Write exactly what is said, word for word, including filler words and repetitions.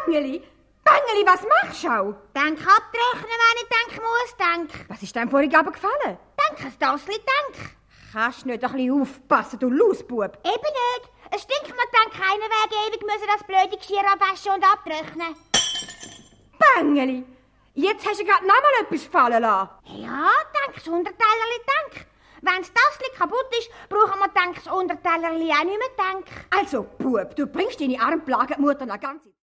Bängeli, Bängeli, was machst du auch? Denk abrechnen, wenn ich denken muss, denk. Was ist deinem vorigen Abend gefallen? Denk ein Tassli, denk. Kannst du nicht ein bisschen aufpassen, du Lausbub? Eben nicht. Es stinkt mir, denk keiner Weg ewig müssen das blöde Geschirr abwaschen und abrechnen. Bängeli, jetzt hast du gerade noch mal etwas fallen lassen. Ja, denk das Unterteilerli, denk. Wenn das Tassli kaputt ist, brauchen wir denk das Unterteilerli auch nicht mehr denk. Also, Bub, du bringst deine armplagende Mutter noch ganz...